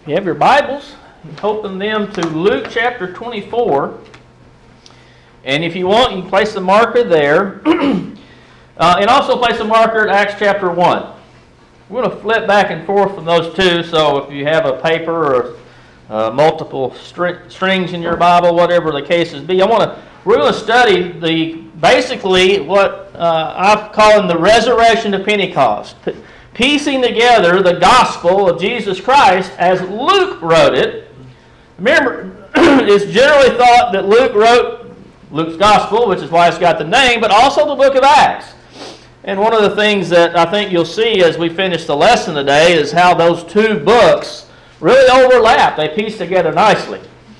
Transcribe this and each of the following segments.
you have your Bibles, open them to Luke chapter 24. And if you want, you can place a marker there. And also place a marker at Acts chapter 1. We're going to flip back and forth from those two, so if you have a paper or multiple strings in your Bible, whatever the case is be, we're going to study basically what I've called the resurrection of Pentecost. Piecing together the gospel of Jesus Christ as Luke wrote it. Remember, it's generally thought that Luke wrote Luke's gospel, which is why it's got the name, but also the book of Acts. And one of the things that I think you'll see as we finish the lesson today is how those two books really overlap. They piece together nicely.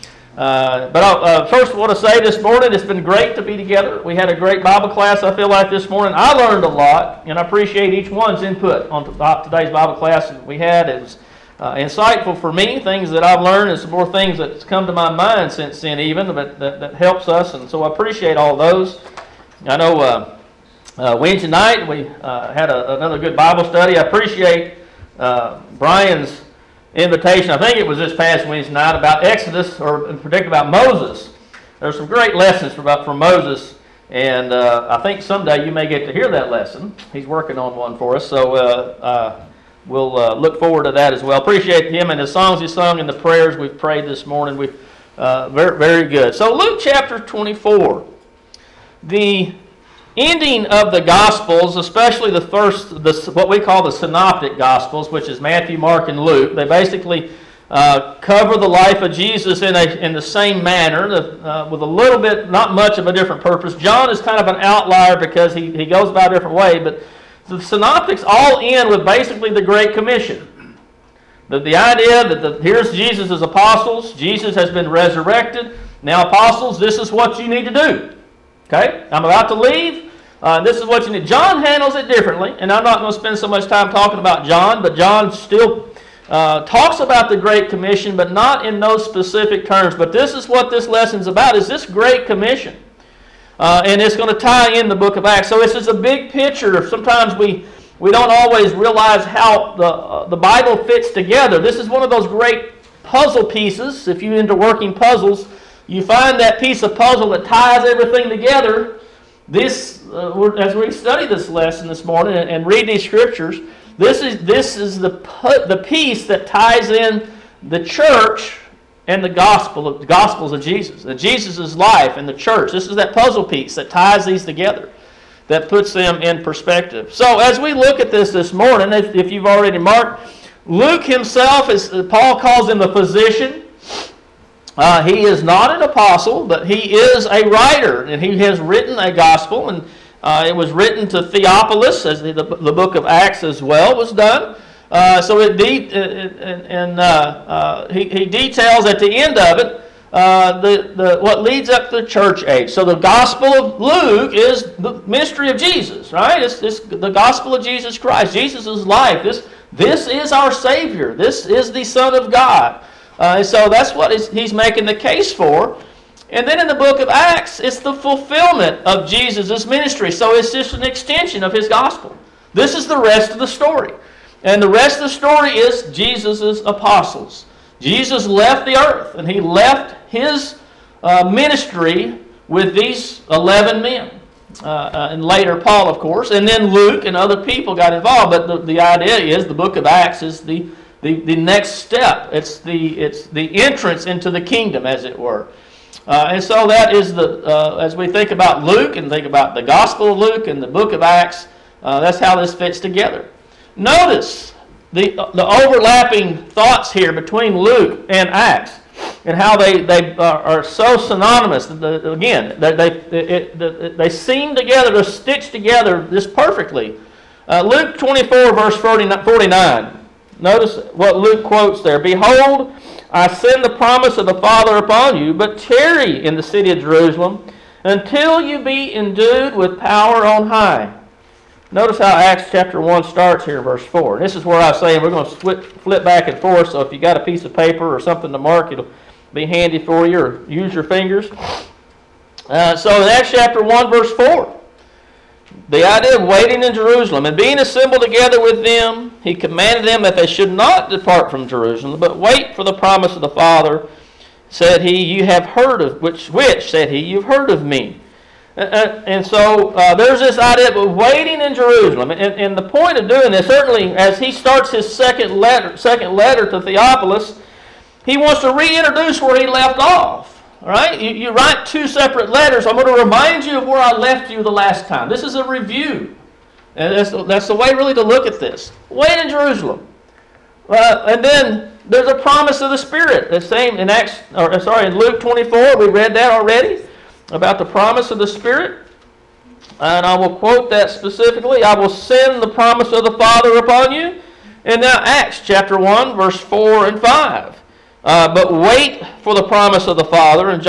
But first I want to say this morning, it's been great to be together. We had a great Bible class, I feel like, this morning. I learned a lot, and I appreciate each one's input on today's Bible class that we had. It was insightful for me, things that I've learned, and some more things that's come to my mind since then even, that helps us, and so I appreciate all those. I know Wednesday night we had another good Bible study. I appreciate Brian's invitation. I think it was this past Wednesday night about Exodus, or in particular about Moses. There's some great lessons from Moses, and I think someday you may get to hear that lesson. He's working on one for us, so we'll look forward to that as well. Appreciate him and the songs he sung and the prayers we've prayed this morning. Very, very good. So Luke chapter 24, the ending of the Gospels, especially the first, what we call the Synoptic Gospels, which is Matthew, Mark, and Luke, they basically cover the life of Jesus in the same manner, with a little bit, not much of a different purpose. John is kind of an outlier because he goes about a different way, but the Synoptics all end with basically the Great Commission. The idea that here's Jesus' apostles, Jesus has been resurrected, now apostles, this is what you need to do. Okay, I'm about to leave. This is what you need. John handles it differently, and I'm not going to spend so much time talking about John, but John still talks about the Great Commission, but not in those specific terms. But this is what this lesson's about, is this Great Commission. And it's going to tie in the book of Acts. So this is a big picture. Sometimes we don't always realize how the Bible fits together. This is one of those great puzzle pieces. If you're into working puzzles, you find that piece of puzzle that ties everything together. This, as we study this lesson this morning and read these scriptures, this is the piece that ties in the church and the Gospels of Jesus, Jesus' life and the church. This is that puzzle piece that ties these together, that puts them in perspective. So as we look at this morning, if you've already marked, Luke himself, Paul calls him a physician. He is not an apostle, but he is a writer, and he has written a gospel, and it was written to Theophilus, as the book of Acts as well was done. So he details at the end of it what leads up to the church age. So the gospel of Luke is the mystery of Jesus, right? It's the gospel of Jesus Christ, Jesus' life. This is our Savior. This is the Son of God. So that's what he's making the case for. And then in the book of Acts, it's the fulfillment of Jesus' ministry. So it's just an extension of his gospel. This is the rest of the story. And the rest of the story is Jesus' apostles. Jesus left the earth, and he left his ministry with these 11 men. And later Paul, of course. And then Luke and other people got involved. But the idea is the book of Acts is the next step. It's the entrance into the kingdom, as it were. And so that is as we think about Luke and think about the Gospel of Luke and the book of Acts, that's how this fits together. Notice the overlapping thoughts here between Luke and Acts and how they are so synonymous. Again, they seem together to stitch together this perfectly. Luke 24, verse 49. Notice what Luke quotes there. Behold, I send the promise of the Father upon you, but tarry in the city of Jerusalem until you be endued with power on high. Notice how Acts chapter 1 starts here in verse 4. This is where I say we're going to flip back and forth, so if you got a piece of paper or something to mark, it'll be handy for you, or use your fingers. So in Acts chapter 1, verse 4, The idea of waiting in Jerusalem and being assembled together with them, he commanded them that they should not depart from Jerusalem, but wait for the promise of the Father, said he, you have heard of, which said he, you've heard of me. And so there's this idea of waiting in Jerusalem. And the point of doing this, certainly as he starts his second letter to Theophilus, he wants to reintroduce where he left off. All right? You write two separate letters. I'm going to remind you of where I left you the last time. This is a review. And that's the way really to look at this. Wait in Jerusalem. And then there's a promise of the Spirit. The same in in Luke 24. We read that already about the promise of the Spirit. And I will quote that specifically. I will send the promise of the Father upon you. And now Acts chapter 1, verse 4 and 5. But wait for the promise of the Father in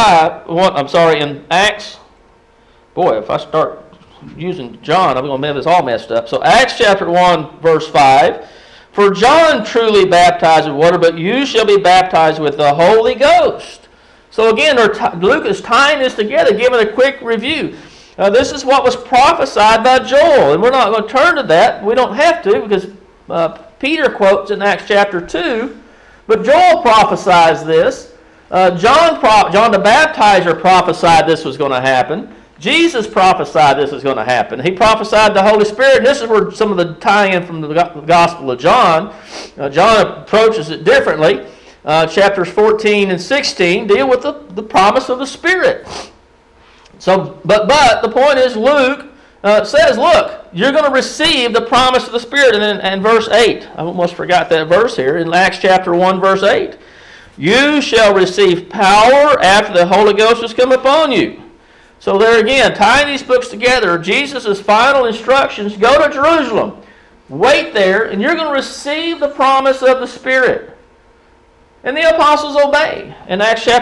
in Acts. Boy, if I start using John, I'm going to have this all messed up. So Acts chapter 1, verse 5. For John truly baptized with water, but you shall be baptized with the Holy Ghost. So again, Luke is tying this together, giving a quick review. This is what was prophesied by Joel. And we're not going to turn to that. We don't have to, because Peter quotes in Acts chapter 2. But Joel prophesies this. John the Baptizer prophesied this was going to happen. Jesus prophesied this was going to happen. He prophesied the Holy Spirit. And this is where some of the tie-in from the Gospel of John. John approaches it differently. Chapters 14 and 16 deal with the promise of the Spirit. So, but the point is, Luke says, look, you're going to receive the promise of the Spirit. And in verse 8, I almost forgot that verse here, in Acts chapter 1, verse 8. You shall receive power after the Holy Ghost has come upon you. So there again, tying these books together, Jesus' final instructions, go to Jerusalem, wait there, and you're going to receive the promise of the Spirit. And the apostles obey. In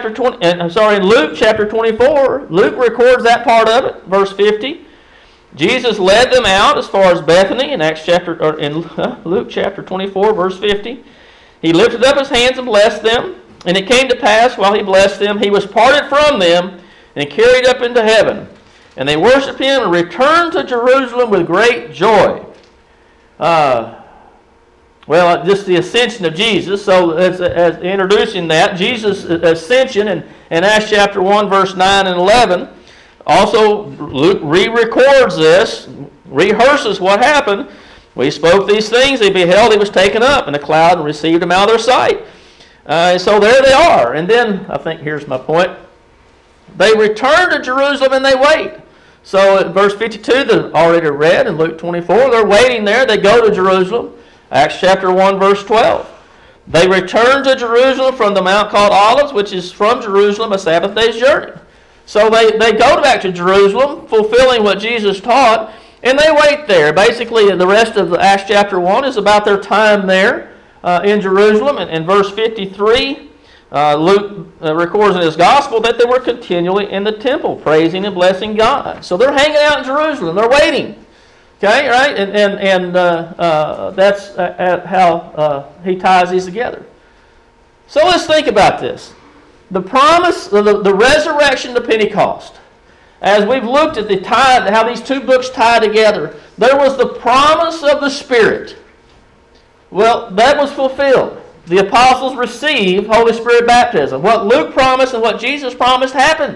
Luke chapter 24, Luke records that part of it, verse 50. Jesus led them out as far as Bethany in Luke chapter 24, verse 50. He lifted up his hands and blessed them. And it came to pass, while he blessed them, he was parted from them and carried up into heaven. And they worshiped him and returned to Jerusalem with great joy. Just the ascension of Jesus. So as introducing that, Jesus' ascension in Acts chapter 1, verse 9 and 11. Also, Luke re-records this, rehearses what happened. We spoke these things, they beheld, he was taken up in a cloud and received him out of their sight. So there they are. And then, I think here's my point. They return to Jerusalem and they wait. So at verse 52, that already read in Luke 24, they're waiting there. They go to Jerusalem. Acts chapter 1, verse 12. They return to Jerusalem from the mount called Olives, which is from Jerusalem a Sabbath day's journey. So they go back to Jerusalem, fulfilling what Jesus taught, and they wait there. Basically, the rest of Acts chapter 1 is about their time there in Jerusalem. And in verse 53, Luke records in his gospel that they were continually in the temple, praising and blessing God. So they're hanging out in Jerusalem. They're waiting. Okay, right? And that's how he ties these together. So let's think about this. The promise, the resurrection to Pentecost. As we've looked at how these two books tie together, there was the promise of the Spirit. Well, that was fulfilled. The apostles received Holy Spirit baptism. What Luke promised and what Jesus promised happened.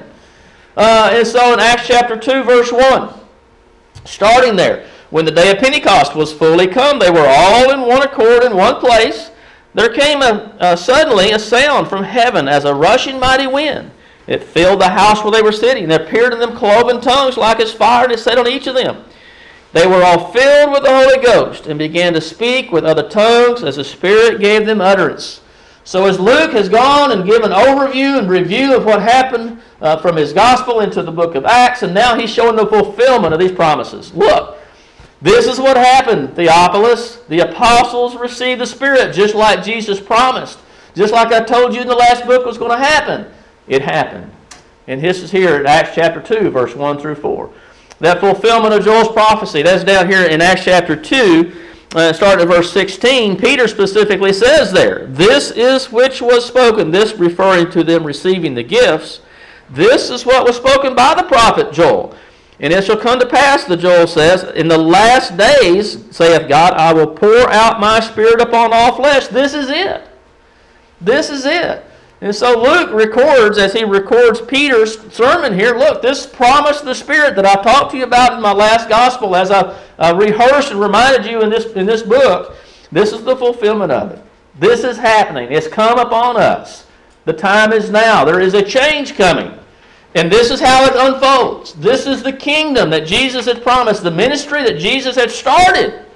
And so in Acts chapter 2, verse 1, starting there, when the day of Pentecost was fully come, they were all in one accord in one place. There came suddenly a sound from heaven as a rushing mighty wind. It filled the house where they were sitting. There appeared in them cloven tongues like as fire, and it sat on each of them. They were all filled with the Holy Ghost and began to speak with other tongues as the Spirit gave them utterance. So as Luke has gone and given overview and review of what happened from his gospel into the book of Acts, and now he's showing the fulfillment of these promises. Look, this is what happened, Theophilus. The apostles received the Spirit just like Jesus promised. Just like I told you in the last book was going to happen. It happened. And this is here in Acts chapter 2, verse 1 through 4. That fulfillment of Joel's prophecy, that's down here in Acts chapter 2, starting at verse 16. Peter specifically says there, this is which was spoken, this referring to them receiving the gifts. This is what was spoken by the prophet Joel. And it shall come to pass, the Joel says, in the last days, saith God, I will pour out my Spirit upon all flesh. This is it. This is it. And so Luke records, as he records Peter's sermon here, look, this promise of the Spirit that I talked to you about in my last gospel, as I rehearsed and reminded you in this book, this is the fulfillment of it. This is happening. It's come upon us. The time is now. There is a change coming. And this is how it unfolds. This is the kingdom that Jesus had promised. The ministry that Jesus had started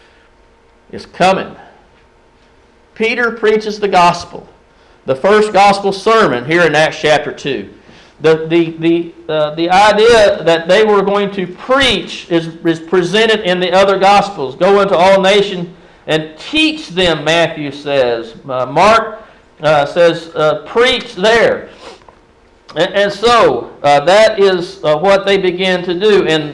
is coming. Peter preaches the gospel. The first gospel sermon here in Acts chapter 2. The idea that they were going to preach is presented in the other gospels. Go into all nations and teach them, Matthew says. Mark says preach there. And so that is what they began to do in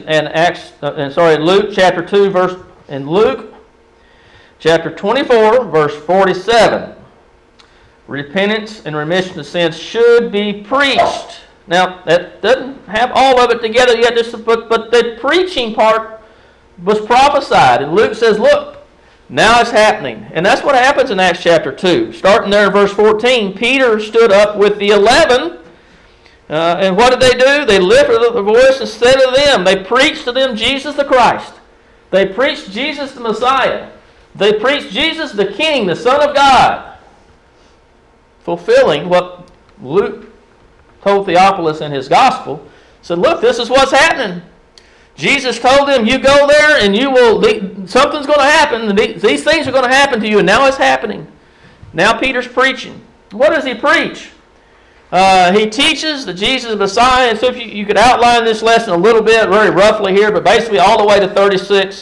Luke chapter 2 Luke chapter 24 verse 47. Repentance and remission of sins should be preached. Now that doesn't have all of it together yet, but the preaching part was prophesied, and Luke says, look, now it's happening. And that's what happens in Acts chapter 2. Starting there in verse 14, Peter stood up with the 11. And what did they do? They lifted up their voice and said to them, they preached to them Jesus the Christ. They preached Jesus the Messiah. They preached Jesus the King, the Son of God. Fulfilling what Luke told Theophilus in his gospel. Said, look, this is what's happening. Jesus told them, you go there and you will, something's going to happen. These things are going to happen to you, and now it's happening. Now Peter's preaching. What does he preach? He teaches that Jesus is the Messiah. And so if you could outline this lesson a little bit, very roughly here, but basically all the way to 36.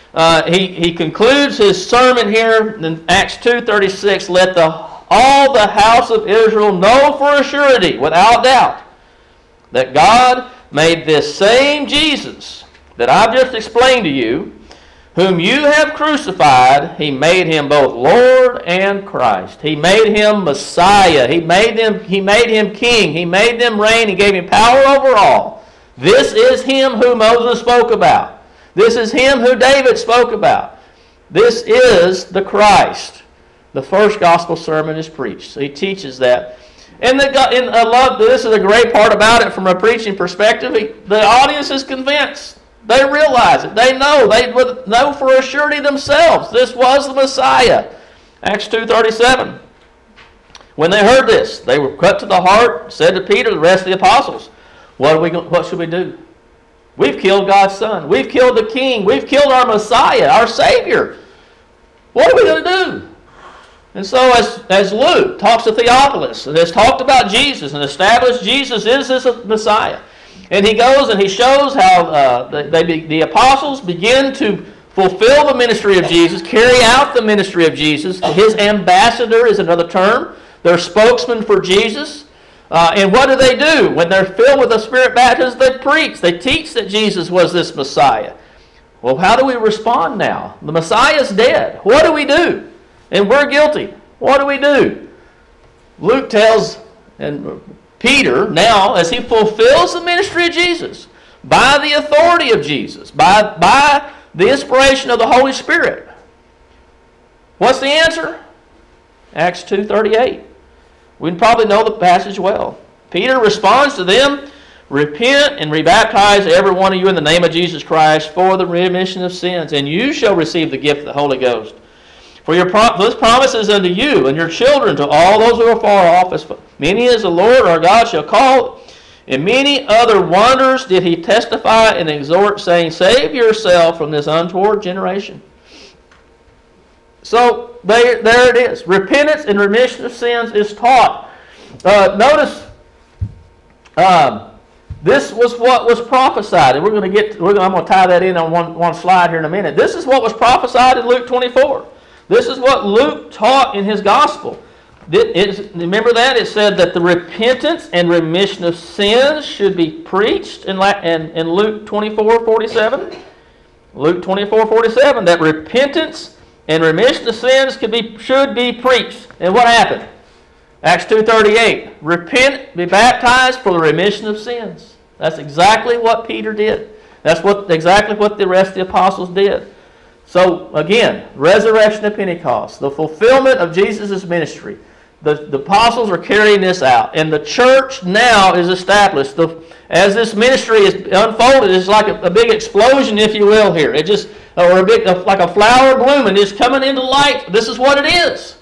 He concludes his sermon here in Acts 2:36. Let all the house of Israel know for a surety, without doubt, that God made this same Jesus that I've just explained to you, whom you have crucified, he made him both Lord and Christ. He made him Messiah. He made him King. He made them reign. He gave him power over all. This is him who Moses spoke about. This is him who David spoke about. This is the Christ. The first gospel sermon is preached. So he teaches that. And I love this is a great part about it from a preaching perspective. The audience is convinced. They realize it. They know. They know for a surety themselves. This was the Messiah. Acts 2:37. When they heard this, they were cut to the heart, said to Peter, the rest of the apostles, what should we do? We've killed God's Son. We've killed the King. We've killed our Messiah, our Savior. What are we going to do? And so as Luke talks to Theophilus and has talked about Jesus and established Jesus is his Messiah, and he goes and he shows how the apostles begin to fulfill the ministry of Jesus, carry out the ministry of Jesus. His ambassador is another term. They're spokesmen for Jesus. And what do? When they're filled with the Spirit baptism, they preach. They teach that Jesus was this Messiah. Well, how do we respond now? The Messiah's dead. What do we do? And we're guilty. What do we do? Luke tells Peter now, as he fulfills the ministry of Jesus, by the authority of Jesus, by the inspiration of the Holy Spirit. What's the answer? Acts 2:38. We probably know the passage well. Peter responds to them, repent and rebaptize every one of you in the name of Jesus Christ for the remission of sins, and you shall receive the gift of the Holy Ghost. For this promise is unto you and your children, to all those who are far off, as many as the Lord our God shall call. And many other wonders did he testify and exhort, saying, save yourself from this untoward generation. So there it is. Repentance and remission of sins is taught. Notice this was what was prophesied, and I'm going to tie that in on one slide here in a minute. This is what was prophesied in Luke 24. This is what Luke taught in his gospel. Remember that? It said that the repentance and remission of sins should be preached in Luke 24:47. Luke 24:47, that repentance and remission of sins should be preached. And what happened? Acts 2:38, repent, be baptized for the remission of sins. That's exactly what Peter did. That's exactly what the rest of the apostles did. So again, resurrection of Pentecost, the fulfillment of Jesus' ministry. The apostles are carrying this out, and the church now is established. As this ministry is unfolded, it's like a big explosion, if you will, here. It just, or like a flower blooming, it's coming into light. This is what it is.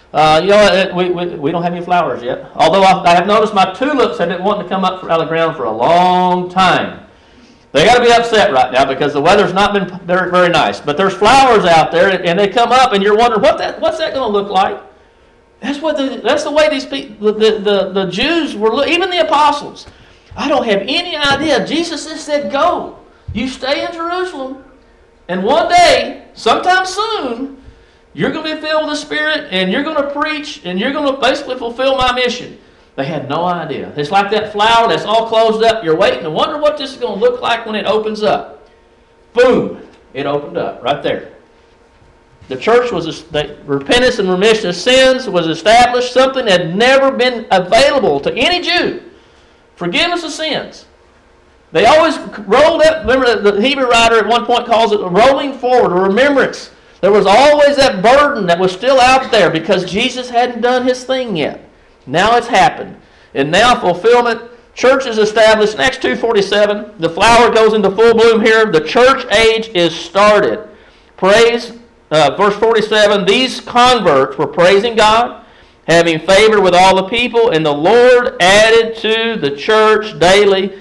We don't have any flowers yet. Although I have noticed my tulips have been wanting to come up out of the ground for a long time. They got to be upset right now because the weather's not been very, very nice. But there's flowers out there, and they come up, and you're wondering what's that going to look like. That's the way these people, the Jews were, even the apostles. I don't have any idea. Jesus just said, "Go. You stay in Jerusalem, and one day, sometime soon, you're going to be filled with the Spirit, and you're going to preach, and you're going to basically fulfill my mission." They had no idea. It's like that flower that's all closed up. You're waiting to wonder what this is going to look like when it opens up. Boom! It opened up right there. The church repentance and remission of sins was established, something that had never been available to any Jew. Forgiveness of sins. They always rolled up. Remember, the Hebrew writer at one point calls it a rolling forward, a remembrance. There was always that burden that was still out there because Jesus hadn't done his thing yet. Now it's happened. And now fulfillment. Church is established. In Acts 2:47, the flower goes into full bloom here. The church age is started. Praise. Verse 47, these converts were praising God, having favor with all the people, and the Lord added to the church daily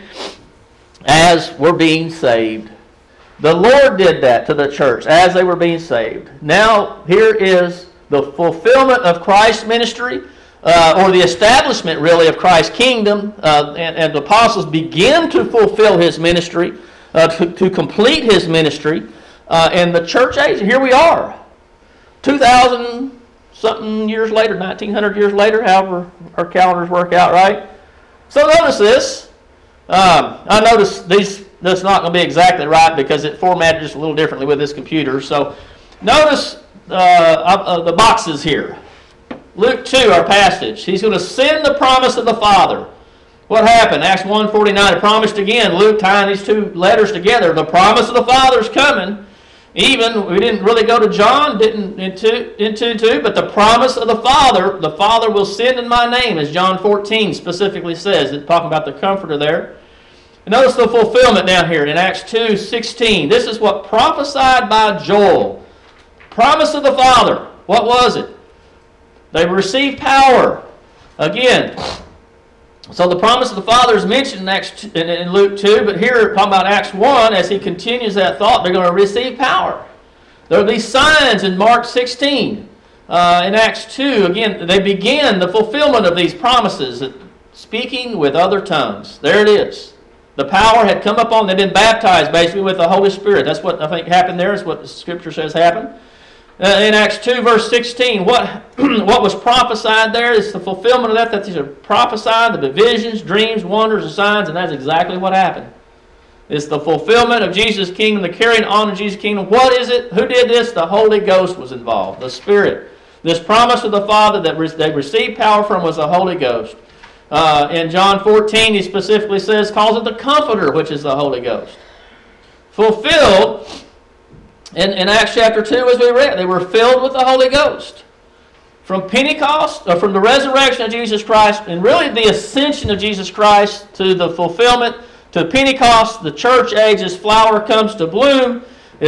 as were being saved. The Lord did that to the church as they were being saved. Now here is the fulfillment of Christ's ministry, or the establishment really of Christ's kingdom, and the apostles begin to fulfill his ministry, to complete his ministry. And the church age, here we are, 2,000-something years later, 1,900 years later, however our calendars work out, right? So notice this. I noticed that's not going to be exactly right because it formatted just a little differently with this computer. So notice the boxes here. Luke 2, our passage. He's going to send the promise of the Father. What happened? Acts 1:49, it promised again. Luke tying these two letters together. The promise of the Father is coming. Even, we didn't really go to John, didn't into, but the promise of the Father will send in my name, as John 14 specifically says. It's talking about the Comforter there. And notice the fulfillment down here in Acts 2:16. This is what prophesied by Joel. Promise of the Father. What was it? They received power. Again, so the promise of the Father is mentioned in Luke 2, but here talking about Acts 1, as he continues that thought, they're going to receive power. There will be signs in Mark 16. In Acts 2, again, they begin the fulfillment of these promises, speaking with other tongues. There it is. The power had come upon them. They've been baptized basically with the Holy Spirit. That's what I think happened there. Is what the Scripture says happened. In Acts 2, verse 16, what was prophesied there is the fulfillment of that these are prophesied, the visions, dreams, wonders, and signs, and that's exactly what happened. It's the fulfillment of Jesus' kingdom, the carrying on of Jesus' kingdom. What is it? Who did this? The Holy Ghost was involved, the Spirit. This promise of the Father that they received power from was the Holy Ghost. In John 14, he specifically calls it the Comforter, which is the Holy Ghost. Fulfilled. In Acts chapter 2, as we read, they were filled with the Holy Ghost. From Pentecost, or from the resurrection of Jesus Christ, and really the ascension of Jesus Christ to the fulfillment, to Pentecost, the church age, this flower comes to bloom.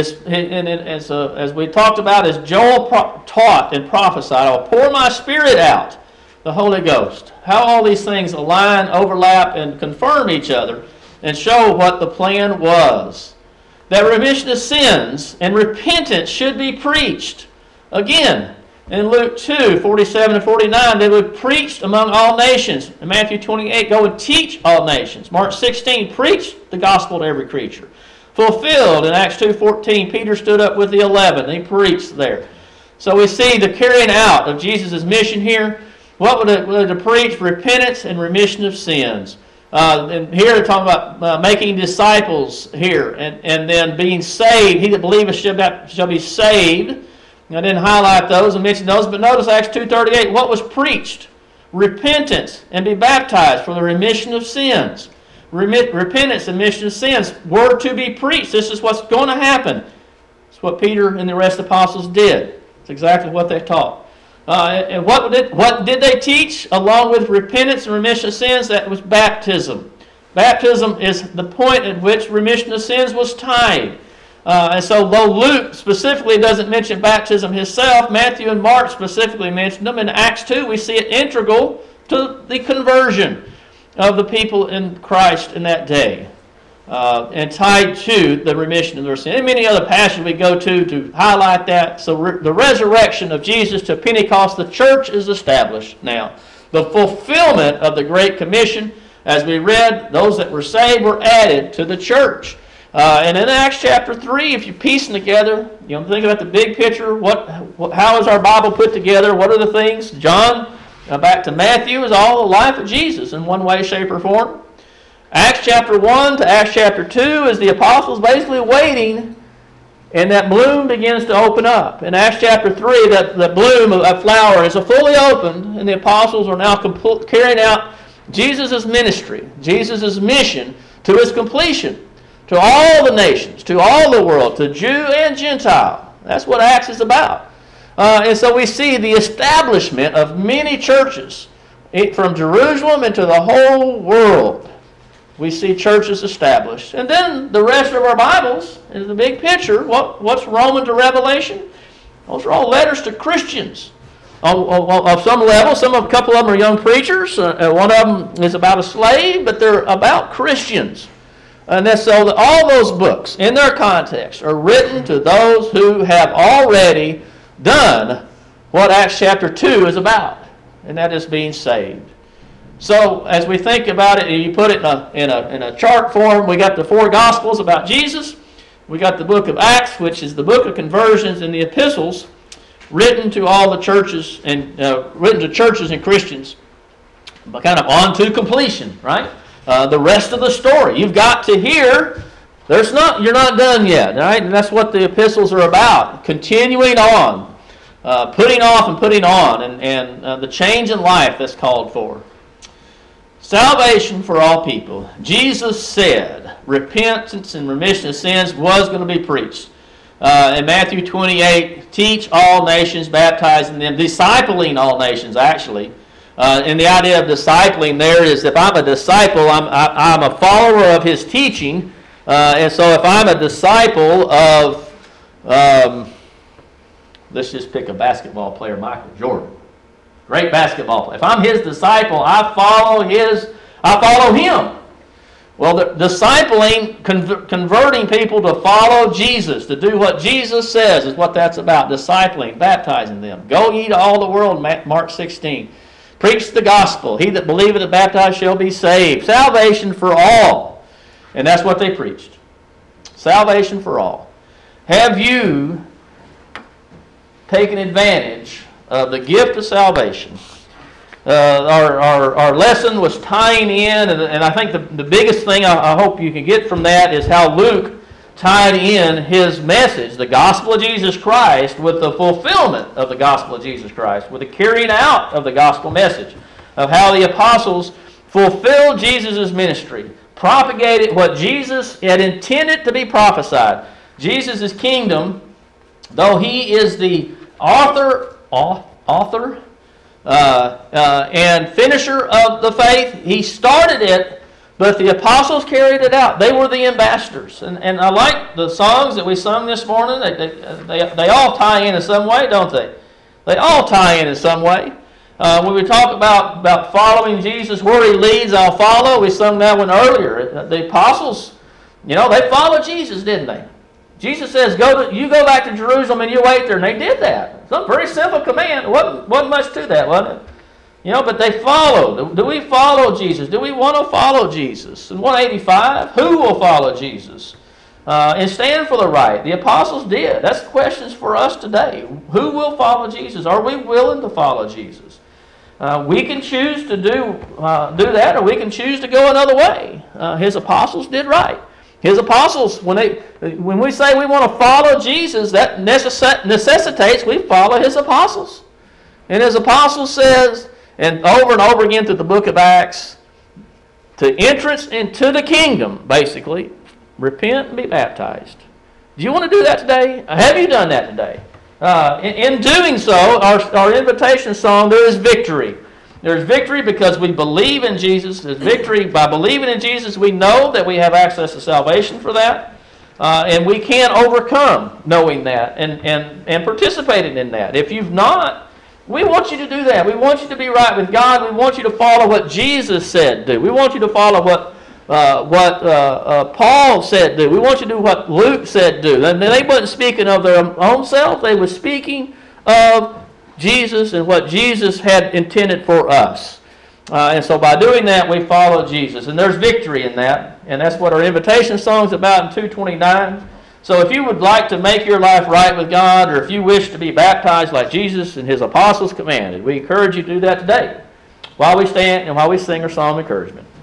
As we talked about, as Joel taught and prophesied, I'll pour my Spirit out, the Holy Ghost. How all these things align, overlap, and confirm each other, and show what the plan was. That remission of sins and repentance should be preached. Again, in Luke 2, 47 and 49, they were preached among all nations. In Matthew 28, go and teach all nations. Mark 16, preach the gospel to every creature. Fulfilled in Acts 2:14, Peter stood up with the 11, and he preached there. So we see the carrying out of Jesus' mission here. What would it preach? Repentance and remission of sins. And here they're talking about making disciples here, and then being saved. He that believeth shall be saved. I didn't highlight those and mention those, but notice Acts 2:38. What was preached? Repentance, and be baptized for the remission of sins. repentance and remission of sins were to be preached. This is what's going to happen. It's what Peter and the rest of the apostles did. It's exactly what they taught. And what did they teach along with repentance and remission of sins? That was baptism. Baptism is the point at which remission of sins was tied. And so though Luke specifically doesn't mention baptism himself, Matthew and Mark specifically mention them. In Acts 2, we see it integral to the conversion of the people in Christ in that day. And tied to the remission of their sin. And many other passages we go to highlight that. So the resurrection of Jesus to Pentecost, the church is established now. The fulfillment of the Great Commission, as we read, those that were saved were added to the church. And in Acts chapter 3, if you piece them together, think about the big picture. How is our Bible put together? What are the things? John, back to Matthew, is all the life of Jesus in one way, shape, or form. Acts chapter 1 to Acts chapter 2 is the apostles basically waiting, and that bloom begins to open up. In Acts chapter 3, that bloom of flower is fully opened, and the apostles are now carrying out Jesus' ministry, Jesus' mission to its completion, to all the nations, to all the world, to Jew and Gentile. That's what Acts is about. And so we see the establishment of many churches from Jerusalem into the whole world. We see churches established. And then the rest of our Bibles is the big picture. What's Romans to Revelation? Those are all letters to Christians. Of some level, a couple of them are young preachers. One of them is about a slave, but they're about Christians. And that's so that all those books, in their context, are written to those who have already done what Acts chapter 2 is about, and that is being saved. So as we think about it, you put it in a chart form. We got the 4 Gospels about Jesus. We got the book of Acts, which is the book of conversions, and the epistles written to all the churches and written to churches and Christians, but kind of on to completion, right? The rest of the story you've got to hear. You're not done yet, right? And that's what the epistles are about. Continuing on, putting off and putting on, and the change in life that's called for. Salvation for all people. Jesus said repentance and remission of sins was going to be preached. In Matthew 28, teach all nations, baptizing them, discipling all nations, actually. And the idea of discipling there is if I'm a disciple, I'm a follower of his teaching. And so if I'm a disciple of, let's just pick a basketball player, Michael Jordan. Great basketball player. If I'm his disciple, I follow him. Well, the discipling, converting people to follow Jesus, to do what Jesus says is what that's about. Discipling, baptizing them. Go ye to all the world, Mark 16. Preach the gospel. He that believeth and baptized shall be saved. Salvation for all. And that's what they preached. Salvation for all. Have you taken advantage of the gift of salvation? Our lesson was tying in, and I think the biggest thing I hope you can get from that is how Luke tied in his message, the gospel of Jesus Christ, with the fulfillment of the gospel of Jesus Christ, with the carrying out of the gospel message, of how the apostles fulfilled Jesus' ministry, propagated what Jesus had intended to be prophesied. Jesus' kingdom, though he is the author and finisher of the faith, he started it, but the apostles carried it out. They were the ambassadors. And I like the songs that we sung this morning. They all tie in some way, don't they? They all tie in some way. When we talk about following Jesus, where he leads, I'll follow. We sung that one earlier. The apostles, they followed Jesus, didn't they? Jesus says, you go back to Jerusalem and you wait there. And they did that. It's a very simple command. Wasn't much to that, wasn't it? But they followed. Do we follow Jesus? Do we want to follow Jesus? In 185, who will follow Jesus? And stand for the right. The apostles did. That's questions for us today. Who will follow Jesus? Are we willing to follow Jesus? We can choose to do that, or we can choose to go another way. His apostles did right. His apostles, when we say we want to follow Jesus, that necessitates we follow his apostles. And his apostles says, and over again through the book of Acts, to entrance into the kingdom, basically, repent and be baptized. Do you want to do that today? Have you done that today? In doing so, our invitation song, there is victory. There's victory because we believe in Jesus. There's victory by believing in Jesus. We know that we have access to salvation for that. And we can overcome knowing that and participating in that. If you've not, we want you to do that. We want you to be right with God. We want you to follow what Jesus said do. We want you to follow what Paul said do. We want you to do what Luke said do. And they weren't speaking of their own self. They were speaking of Jesus and what Jesus had intended for us. And so by doing that, we follow Jesus. And there's victory in that. And that's what our invitation song is about in 229. So if you would like to make your life right with God, or if you wish to be baptized like Jesus and his apostles commanded, we encourage you to do that today while we stand and while we sing our psalm of encouragement.